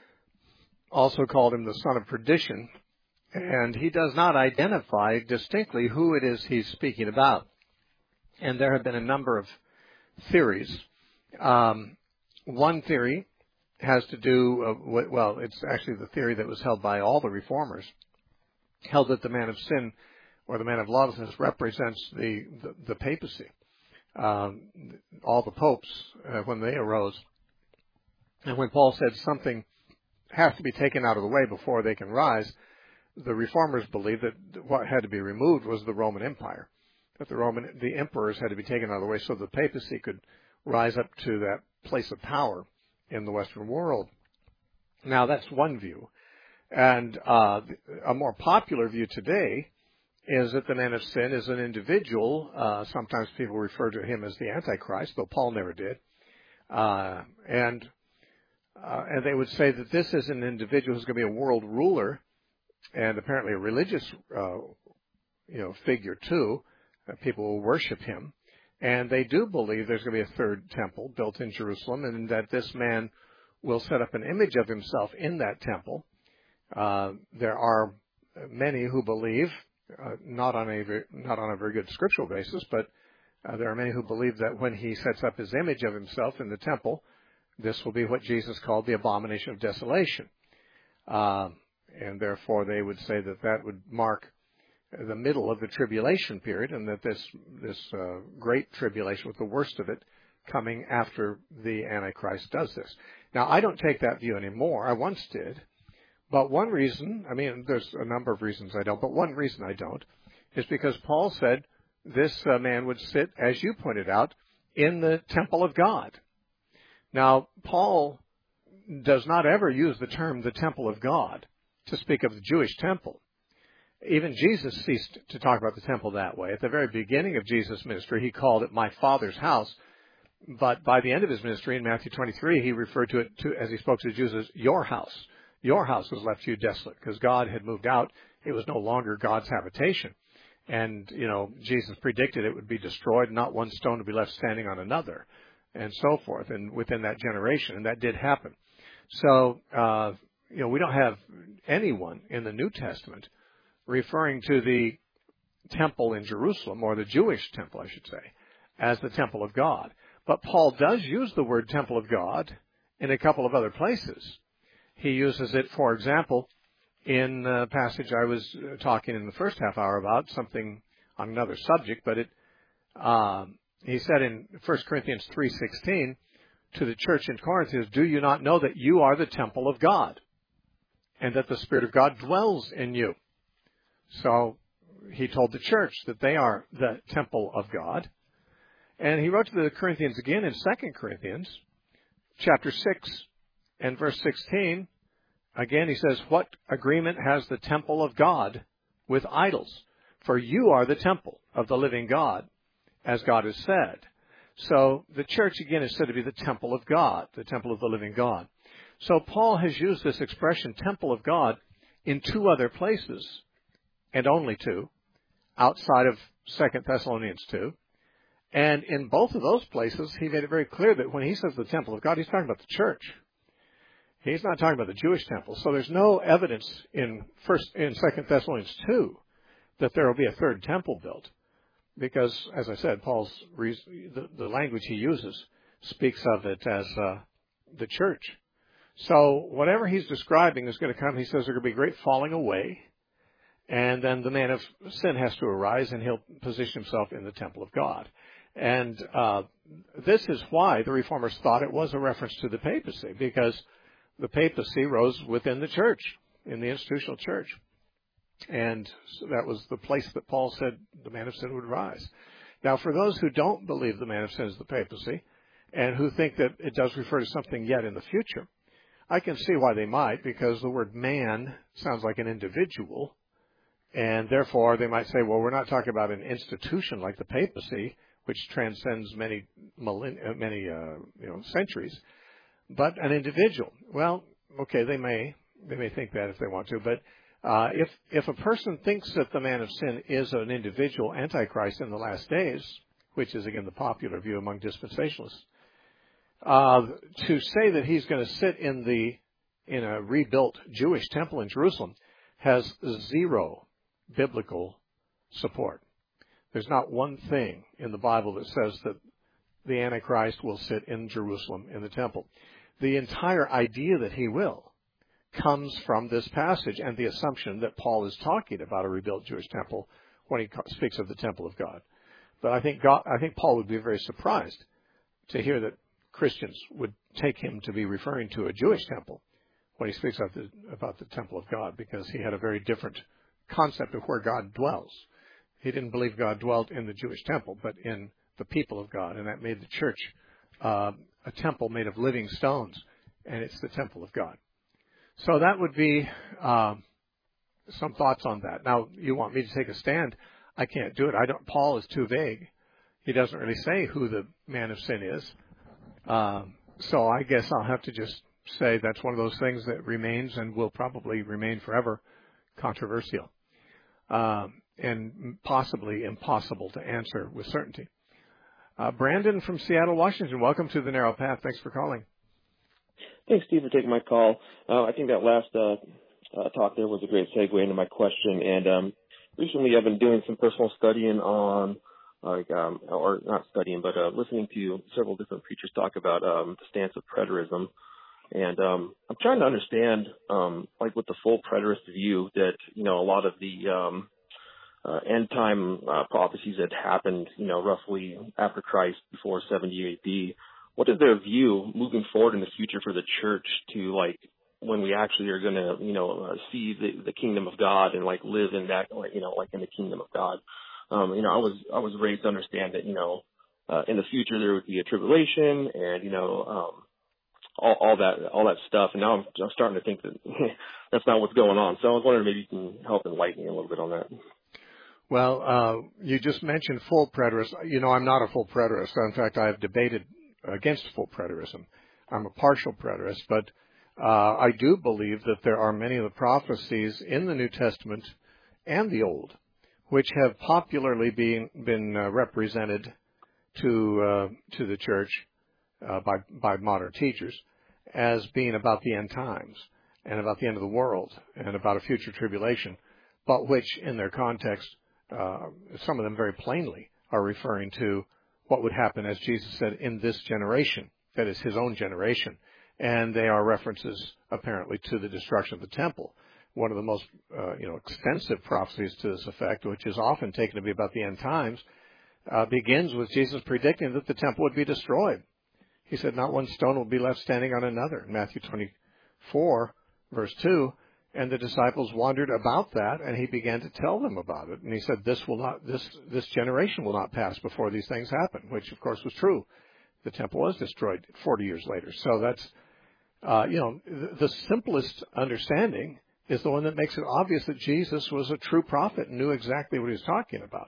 also called him the son of perdition, and he does not identify distinctly who it is he's speaking about. And there have been a number of theories. Um, one theory has to do, uh, with, well, it's actually the theory that was held by all the reformers, held that the man of sin or the man of lawlessness represents the, the, the papacy. Um, all the popes, uh, when they arose. And when Paul said something has to be taken out of the way before they can rise, the reformers believed that what had to be removed was the Roman Empire. That the Roman, the emperors had to be taken out of the way so the papacy could rise up to that place of power in the Western world. Now, that's one view. And uh, a more popular view today is that the man of sin is an individual. Uh, sometimes people refer to him as the Antichrist, though Paul never did. Uh, and uh, and they would say that this is an individual who's going to be a world ruler and apparently a religious uh, you know, figure too. Uh, people will worship him. And they do believe there's going to be a third temple built in Jerusalem and that this man will set up an image of himself in that temple. Uh, there are many who believe, Uh, not on a not on a very good scriptural basis, but uh, there are many who believe that when he sets up his image of himself in the temple, this will be what Jesus called the abomination of desolation, uh, and therefore they would say that that would mark the middle of the tribulation period, and that this this uh, great tribulation, with the worst of it, coming after the Antichrist does this. Now, I don't take that view anymore. I once did. But one reason, I mean, there's a number of reasons I don't, but one reason I don't is because Paul said this uh, man would sit, as you pointed out, in the temple of God. Now, Paul does not ever use the term the temple of God to speak of the Jewish temple. Even Jesus ceased to talk about the temple that way. At the very beginning of Jesus' ministry, he called it my Father's house. But by the end of his ministry, in Matthew twenty-three, he referred to it, to, as he spoke to the Jews, as your house. Your house was left to you desolate because God had moved out. It was no longer God's habitation. And, you know, Jesus predicted it would be destroyed, not one stone would be left standing on another, and so forth, and within that generation. And that did happen. So, uh, you know, we don't have anyone in the New Testament referring to the temple in Jerusalem, or the Jewish temple, I should say, as the temple of God. But Paul does use the word temple of God in a couple of other places. He uses it, for example, in the passage I was talking in the first half hour about, something on another subject, but it, um, he said in First Corinthians three sixteen to the church in Corinth, do you not know that you are the temple of God and that the Spirit of God dwells in you? So he told the church that they are the temple of God. And he wrote to the Corinthians again in Second Corinthians chapter six and verse sixteen. Again, he says, what agreement has the temple of God with idols? For you are the temple of the living God, as God has said. So the church, again, is said to be the temple of God, the temple of the living God. So Paul has used this expression, temple of God, in two other places, and only two, outside of Second Thessalonians two. And in both of those places, he made it very clear that when he says the temple of God, he's talking about the church. He's not talking about the Jewish temple. So there's no evidence in first in Second Thessalonians two that there will be a third temple built, because, as I said, Paul's reason, the, the language he uses speaks of it as uh, the church. So whatever he's describing is going to come. He says there's going to be great falling away, and then the man of sin has to arise, and he'll position himself in the temple of God. And uh, this is why the Reformers thought it was a reference to the papacy, because the papacy rose within the church, in the institutional church. And so that was the place that Paul said the man of sin would rise. Now, for those who don't believe the man of sin is the papacy, and who think that it does refer to something yet in the future, I can see why they might, because the word man sounds like an individual, and therefore they might say, well, we're not talking about an institution like the papacy, which transcends many millenn- many uh, you know centuries, but an individual. Well, okay, they may they may think that if they want to, but uh, if if a person thinks that the man of sin is an individual antichrist in the last days, which is again the popular view among dispensationalists, uh, to say that he's going to sit in the in a rebuilt Jewish temple in Jerusalem has zero biblical support. There's not one thing in the Bible that says that the Antichrist will sit in Jerusalem in the temple. The entire idea that he will comes from this passage and the assumption that Paul is talking about a rebuilt Jewish temple when he speaks of the temple of God. But I think God, I think Paul would be very surprised to hear that Christians would take him to be referring to a Jewish temple when he speaks of the, about the temple of God, because he had a very different concept of where God dwells. He didn't believe God dwelt in the Jewish temple, but in the people of God, and that made the church uh, a temple made of living stones, and it's the temple of God. So that would be uh, some thoughts on that. Now, you want me to take a stand? I can't do it. I don't. Paul is too vague. He doesn't really say who the man of sin is. Um, so I guess I'll have to just say that's one of those things that remains and will probably remain forever controversial. Um, and possibly impossible to answer with certainty. Uh, Brandon from Seattle, Washington, welcome to the Narrow Path. Thanks for calling. Thanks, Steve, for taking my call. Uh, I think that last uh, uh, talk there was a great segue into my question. And um, recently I've been doing some personal studying on, like, um, or not studying, but uh, listening to several different preachers talk about um, the stance of preterism. And um, I'm trying to understand, um, like with the full preterist view, that, you know, a lot of the um, uh, end time uh, prophecies that happened, you know, roughly after Christ, before seventy A D, what is their view moving forward in the future for the church to, like, when we actually are going to, you know, uh, see the, the kingdom of God and, like, live in that, like, you know, like in the kingdom of God? Um, you know, I was I was raised to understand that, you know, uh, in the future there would be a tribulation and, you know, um, all, all that all that stuff. And now I'm, I'm starting to think that that's not what's going on. So I was wondering maybe you can help enlighten me a little bit on that. Well, uh, you just mentioned full preterist. You know, I'm not a full preterist. In fact, I have debated against full preterism. I'm a partial preterist, but uh, I do believe that there are many of the prophecies in the New Testament and the Old which have popularly been been uh, represented to uh, to the church uh, by by modern teachers as being about the end times and about the end of the world and about a future tribulation, but which in their context, uh, some of them very plainly are referring to what would happen, as Jesus said, in this generation, that is his own generation. And they are references, apparently, to the destruction of the temple. One of the most, uh, you know, extensive prophecies to this effect, which is often taken to be about the end times, uh, begins with Jesus predicting that the temple would be destroyed. He said, not one stone will be left standing on another, in Matthew twenty-four, verse two. And the disciples wondered about that, and he began to tell them about it. And he said, this will not, this, this generation will not pass before these things happen, which of course was true. The temple was destroyed forty years later. So that's, uh, you know, the, the simplest understanding is the one that makes it obvious that Jesus was a true prophet and knew exactly what he was talking about.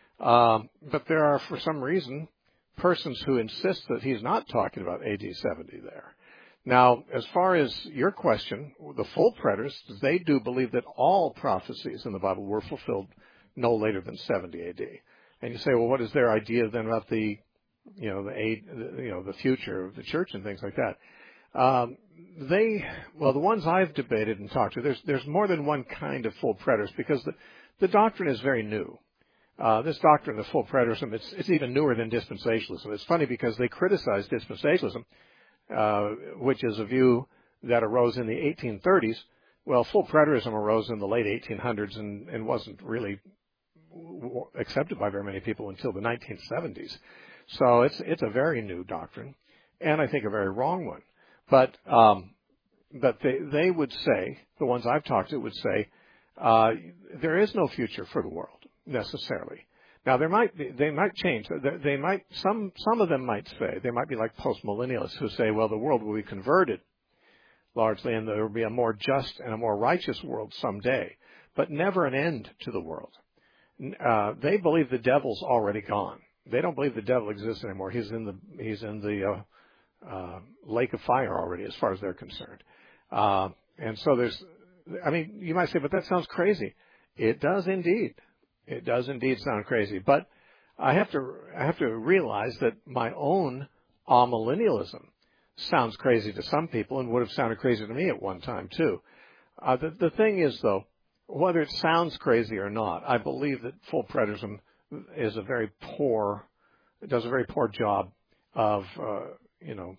Um, but there are, for some reason, persons who insist that he's not talking about A D seventy there. Now, as far as your question, the full preterists, they do believe that all prophecies in the Bible were fulfilled no later than seventy A D. And you say, well, what is their idea then about the, you know, the, you know, the future of the church and things like that? Um, they, well, the ones I've debated and talked to, there's there's more than one kind of full preterist because the, the doctrine is very new. Uh, this doctrine of full preterism, it's, it's even newer than dispensationalism. It's funny because they criticize dispensationalism, uh, which is a view that arose in the eighteen thirties. Well, full preterism arose in the late eighteen hundreds and, and wasn't really accepted by very many people until the nineteen seventies. So it's it's a very new doctrine, and I think a very wrong one. But um, but they they would say, the ones I've talked to would say, uh, there is no future for the world necessarily. Now there might be, they might change. They might some some of them might say, they might be like postmillennialists who say, well, the world will be converted largely, and there will be a more just and a more righteous world someday, but never an end to the world. Uh, they believe the devil's already gone. They don't believe the devil exists anymore. He's in the he's in the uh, uh, lake of fire already, as far as they're concerned. Uh, and so there's, I mean, you might say, but that sounds crazy. It does indeed. It does indeed sound crazy. But I have to I have to realize that my own amillennialism sounds crazy to some people and would have sounded crazy to me at one time too. Uh, the, the thing is, though, whether it sounds crazy or not, I believe that full preterism is a very poor, does a very poor job of, uh, you know,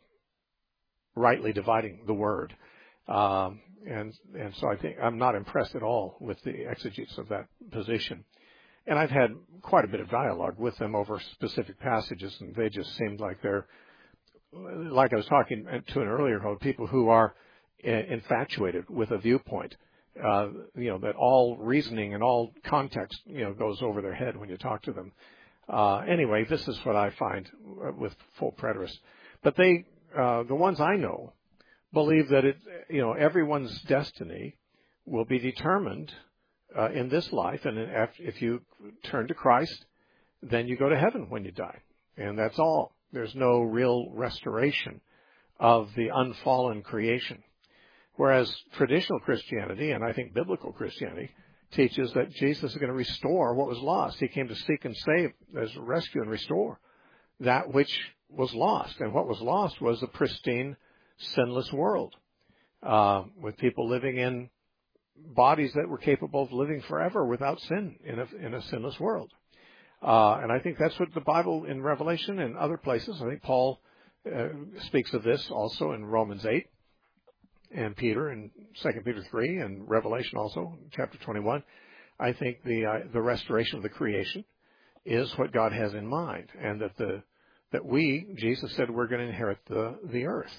rightly dividing the word. Um, and and so I think I'm not impressed at all with the exegetes of that position. And I've had quite a bit of dialogue with them over specific passages, and they just seemed like they're, like I was talking to an earlier call, people who are infatuated with a viewpoint, uh, you know, that all reasoning and all context, you know, goes over their head when you talk to them. Uh, anyway, this is what I find with full preterists. But they, uh, the ones I know, believe that it, you know, everyone's destiny will be determined uh, in this life, and if, if you turn to Christ, then you go to heaven when you die, and that's all. There's no real restoration of the unfallen creation. Whereas traditional Christianity, and I think biblical Christianity, teaches that Jesus is going to restore what was lost. He came to seek and save, as rescue and restore that which was lost. And what was lost was a pristine, sinless world, uh, with people living in bodies that were capable of living forever without sin in a, in a sinless world. Uh, and I think that's what the Bible in Revelation and other places, I think Paul uh, speaks of this also in Romans eight, and Peter in Second Peter three, and Revelation also, chapter twenty-one. I think the uh, the restoration of the creation is what God has in mind, and that the that we, Jesus said, we're going to inherit the, the earth.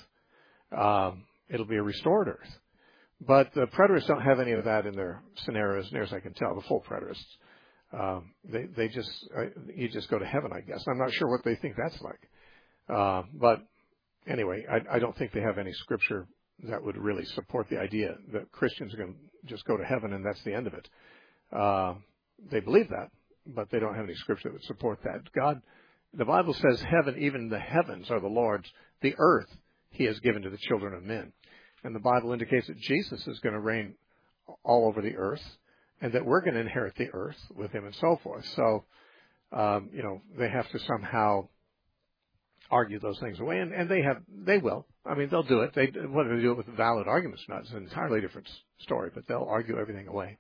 Um, it'll be a restored earth. But the preterists don't have any of that in their scenario, as near as I can tell, the full preterists. Um, they, they just, uh, you just go to heaven, I guess. I'm not sure what they think that's like. Uh, but anyway, I, I don't think they have any scripture that would really support the idea that Christians are going to just go to heaven and that's the end of it. Uh, they believe that, but they don't have any scripture that would support that. God, the Bible says heaven, even the heavens are the Lord's. The earth he has given to the children of men. And the Bible indicates that Jesus is going to reign all over the earth, and that we're going to inherit the earth with him and so forth. So, um, you know, they have to somehow argue those things away, and, and they have, they will. I mean, they'll do it. They, whether they do it with valid arguments or not is an entirely different story, but they'll argue everything away.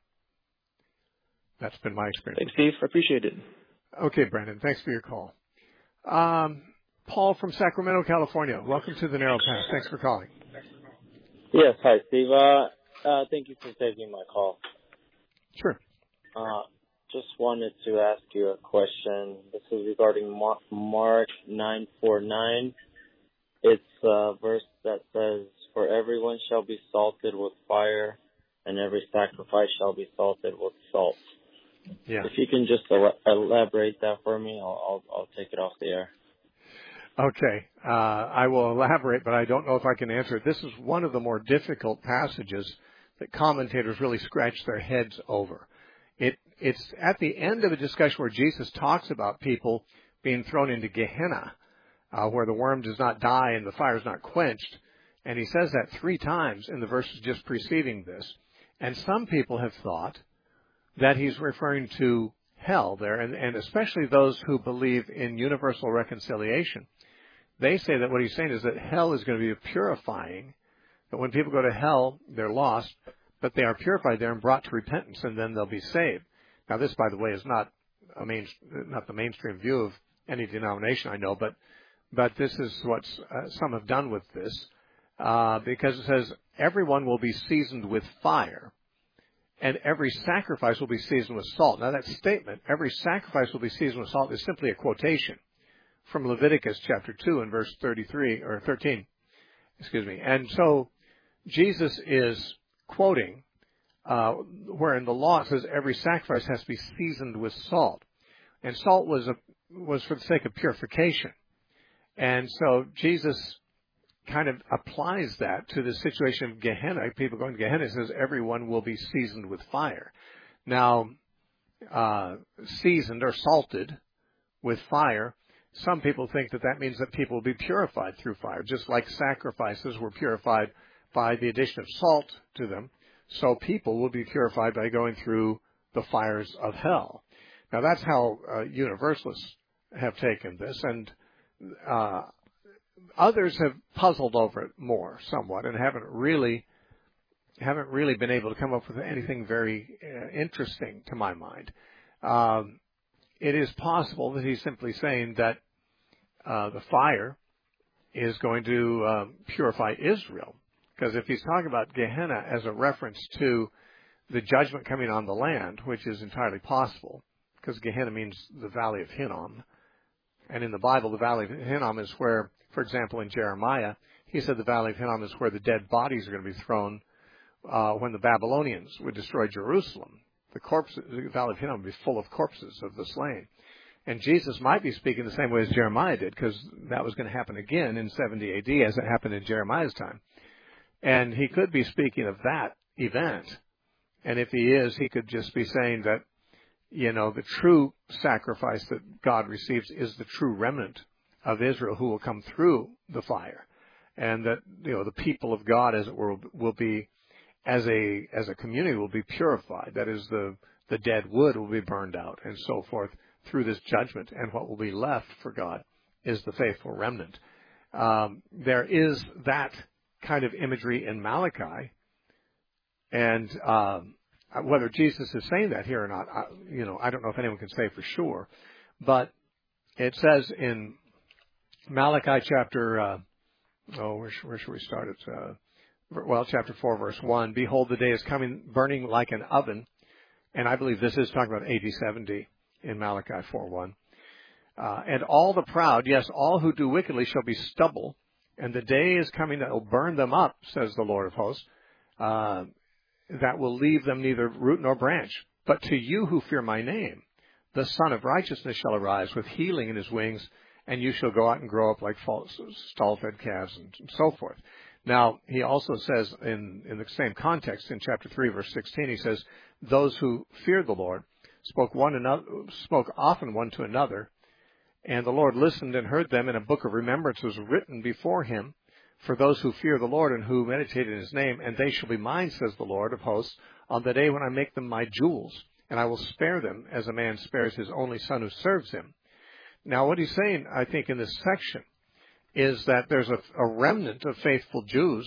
That's been my experience. Thanks, Steve. I appreciate it. Okay, Brandon. Thanks for your call. Um, Paul from Sacramento, California. Welcome to the Narrow Path. Thanks for calling. Yes, hi, Steve. Uh, uh, thank you for taking my call. Sure. Uh, just wanted to ask you a question. This is regarding Mark, Mark nine forty-nine. It's a verse that says, "For everyone shall be salted with fire, and every sacrifice shall be salted with salt." Yeah. If you can just elaborate that for me, I'll, I'll, I'll take it off the air. Okay. Uh, I will elaborate, but I don't know if I can answer it. This is one of the more difficult passages that commentators really scratch their heads over. It, it's at the end of a discussion where Jesus talks about people being thrown into Gehenna, uh, where the worm does not die and the fire is not quenched. And he says that three times in the verses just preceding this. And some people have thought that he's referring to hell there, and, and especially those who believe in universal reconciliation. They say that what he's saying is that hell is going to be purifying, that when people go to hell, they're lost, but they are purified there and brought to repentance, and then they'll be saved. Now, this, by the way, is not a main, not the mainstream view of any denomination I know, but but this is what uh, some have done with this. uh, because it says everyone will be seasoned with fire, and every sacrifice will be seasoned with salt. Now that statement, every sacrifice will be seasoned with salt, is simply a quotation from Leviticus chapter two and verse thirty-three, or thirteen, excuse me. And so Jesus is quoting uh, where in the law it says every sacrifice has to be seasoned with salt. And salt was a, was for the sake of purification. And so Jesus kind of applies that to the situation of Gehenna. People going to Gehenna, says everyone will be seasoned with fire. Now, uh, seasoned or salted with fire, some people think that that means that people will be purified through fire, just like sacrifices were purified by the addition of salt to them. So people will be purified by going through the fires of hell. Now that's how uh, universalists have taken this, and uh, others have puzzled over it more somewhat and haven't really haven't really been able to come up with anything very uh, interesting to my mind. Um, it is possible that he's simply saying that uh, the fire is going to um, purify Israel. Because if he's talking about Gehenna as a reference to the judgment coming on the land, which is entirely possible, because Gehenna means the Valley of Hinnom. And in the Bible, the Valley of Hinnom is where, for example, in Jeremiah, he said the Valley of Hinnom is where the dead bodies are going to be thrown uh, when the Babylonians would destroy Jerusalem. The corpses, the Valley of Hinnom would be full of corpses of the slain. And Jesus might be speaking the same way as Jeremiah did, because that was going to happen again in seventy A D as it happened in Jeremiah's time. And he could be speaking of that event. And if he is, he could just be saying that, you know, the true sacrifice that God receives is the true remnant of Israel who will come through the fire. And that, you know, the people of God, as it were, will be, as a as a community, will be purified. That is, the, the dead wood will be burned out and so forth through this judgment. And what will be left for God is the faithful remnant. Um, there is that kind of imagery in Malachi, and um, whether Jesus is saying that here or not, I, you know, I don't know if anyone can say for sure, but it says in Malachi chapter, uh, oh, where, where should we start it? Uh, well, chapter four, verse one, behold, the day is coming, burning like an oven, and I believe this is talking about A D seventy in Malachi four one, uh, and all the proud, yes, all who do wickedly shall be stubble, and the day is coming that will burn them up, says the Lord of hosts, uh, that will leave them neither root nor branch. But to you who fear my name, the Son of Righteousness shall arise with healing in his wings, and you shall go out and grow up like stall-fed calves and so forth. Now, he also says in, in the same context, in chapter three, verse sixteen, he says, those who feared the Lord spoke one another, spoke often one to another, and the Lord listened and heard them, and a book of remembrance was written before him for those who fear the Lord and who meditate in his name. And they shall be mine, says the Lord of hosts, on the day when I make them my jewels, and I will spare them as a man spares his only son who serves him. Now, what he's saying, I think, in this section is that there's a, a remnant of faithful Jews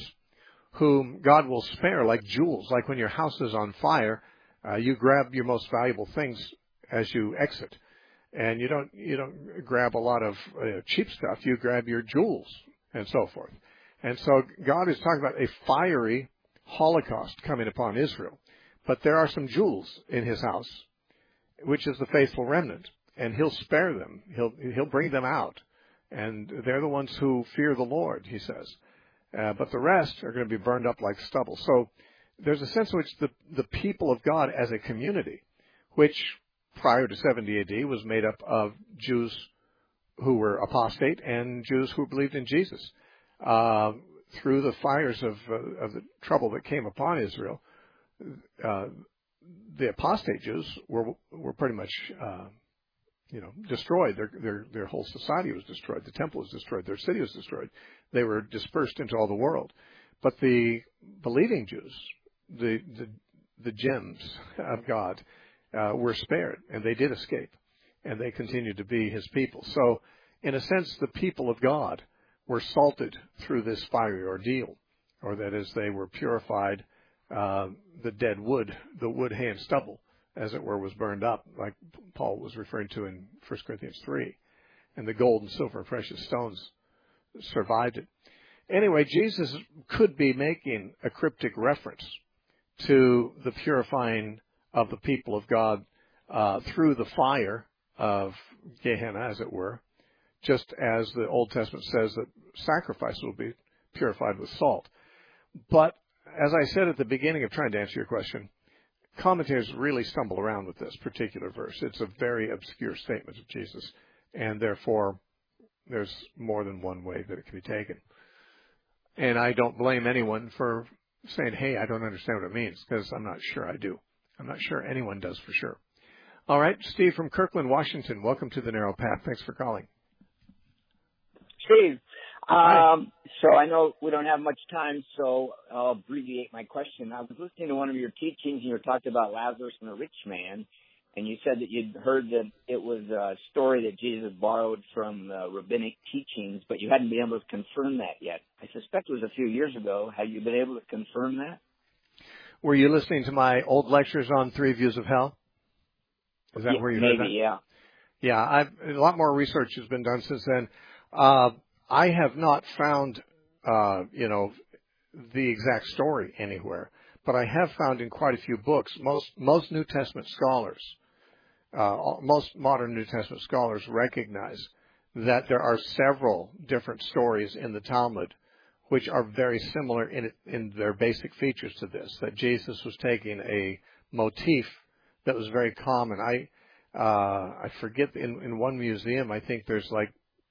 whom God will spare like jewels. Like when your house is on fire, uh, you grab your most valuable things as you exit. And you don't you don't grab a lot of uh, cheap stuff. You grab your jewels and so forth. And so God is talking about a fiery holocaust coming upon Israel. But there are some jewels in his house, which is the faithful remnant. And he'll spare them. He'll he'll bring them out. And they're the ones who fear the Lord, he says. Uh, but the rest are going to be burned up like stubble. So there's a sense in which the, the people of God as a community, which prior to seventy A D was made up of Jews who were apostate and Jews who believed in Jesus. Uh, through the fires of, uh, of the trouble that came upon Israel, uh, the apostate Jews were were pretty much uh, you know destroyed. Their their their whole society was destroyed. The temple was destroyed. Their city was destroyed. They were dispersed into all the world. But the believing Jews, the the, the gems of God, Uh, were spared, and they did escape, and they continued to be his people. So, in a sense, the people of God were salted through this fiery ordeal, or that is, they were purified. Uh, the dead wood, the wood, hay, and stubble, as it were, was burned up, like Paul was referring to in First Corinthians three, and the gold and silver and precious stones survived it. anyway, Jesus could be making a cryptic reference to the purifying of the people of God uh, through the fire of Gehenna, as it were, just as the Old Testament says that sacrifice will be purified with salt. But as I said at the beginning of trying to answer your question, commentators really stumble around with this particular verse. It's a very obscure statement of Jesus, and therefore there's more than one way that it can be taken. And I don't blame anyone for saying, hey, I don't understand what it means, because I'm not sure I do. I'm not sure anyone does for sure. All right, Steve from Kirkland, Washington, welcome to the Narrow Path. Thanks for calling. Steve, um, so I know we don't have much time, so I'll abbreviate my question. I was listening to one of your teachings, and you were talking about Lazarus and the rich man, and you said that you'd heard that it was a story that Jesus borrowed from the rabbinic teachings, but you hadn't been able to confirm that yet. I suspect it was a few years ago. Have you been able to confirm that? Were you listening to my old lectures on Three Views of Hell? Is that yeah, where you maybe, heard that? yeah. Yeah, I've, a lot more research has been done since then. Uh, I have not found, uh, you know, the exact story anywhere, but I have found in quite a few books, most, most New Testament scholars, uh, most modern New Testament scholars recognize that there are several different stories in the Talmud which are very similar in, in their basic features to this, that Jesus was taking a motif that was very common. I, uh, I forget, in, in one museum, I think there's like,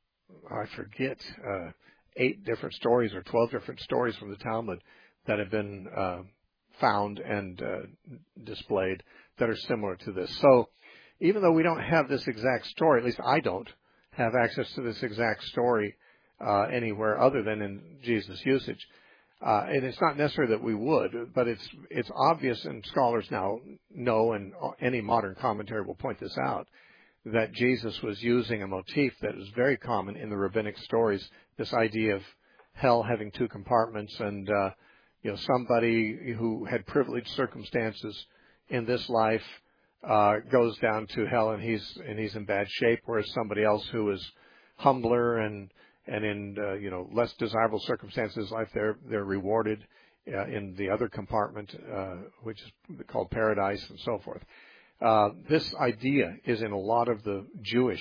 I forget, uh, eight different stories or twelve different stories from the Talmud that have been uh, found and uh, displayed that are similar to this. So even though we don't have this exact story, at least I don't have access to this exact story uh, anywhere other than in Jesus' usage, uh, and it's not necessary that we would, but it's it's obvious, and scholars now know, and any modern commentary will point this out, that Jesus was using a motif that is very common in the rabbinic stories, this idea of hell having two compartments, and uh, you know, somebody who had privileged circumstances in this life uh, goes down to hell and he's and he's in bad shape, whereas somebody else who is humbler and and in uh, you know less desirable circumstances in life, they're they're rewarded uh, in the other compartment, uh, which is called paradise and so forth. Uh, this idea is in a lot of the Jewish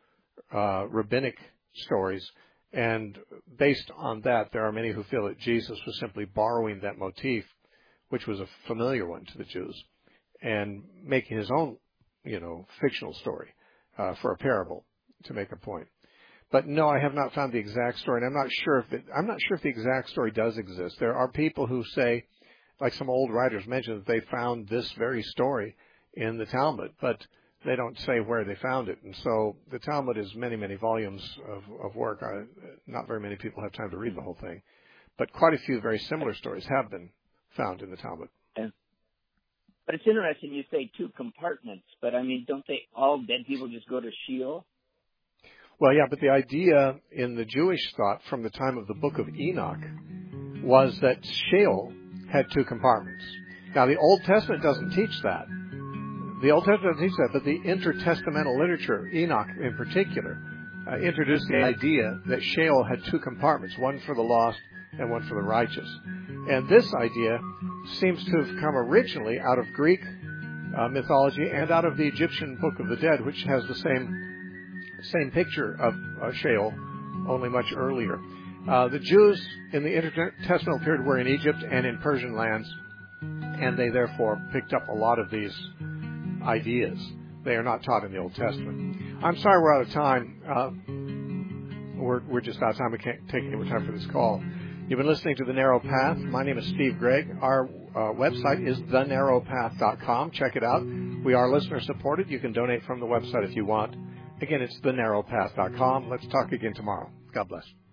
uh, rabbinic stories, and based on that, there are many who feel that Jesus was simply borrowing that motif, which was a familiar one to the Jews, and making his own, you know, fictional story uh, for a parable to make a point. But no, I have not found the exact story, and I'm not sure if it, I'm not sure if the exact story does exist. There are people who say, like some old writers mentioned, that they found this very story in the Talmud, but they don't say where they found it. And so the Talmud is many, many volumes of, of work. I, not very many people have time to read the whole thing, but quite a few very similar stories have been found in the Talmud. Yeah. But it's interesting you say two compartments, but I mean, don't they all dead people just go to Sheol? Well, yeah, but the idea in the Jewish thought from the time of the book of Enoch was that Sheol had two compartments. Now, the Old Testament doesn't teach that. The Old Testament doesn't teach that, but the intertestamental literature, Enoch in particular, uh, introduced the idea that Sheol had two compartments, one for the lost and one for the righteous. And this idea seems to have come originally out of Greek uh, mythology and out of the Egyptian Book of the Dead, which has the same same picture of uh, Sheol, only much earlier. Uh, the Jews in the intertestamental period were in Egypt and in Persian lands, and they therefore picked up a lot of these ideas. They are not taught in the Old Testament. I'm sorry we're out of time. Uh, we're, we're just out of time. We can't take any more time for this call. You've been listening to The Narrow Path. My name is Steve Gregg. Our uh, website is the narrow path dot com. Check it out. We are listener supported. You can donate from the website if you want. Again, it's the narrow path dot com. Let's talk again tomorrow. God bless.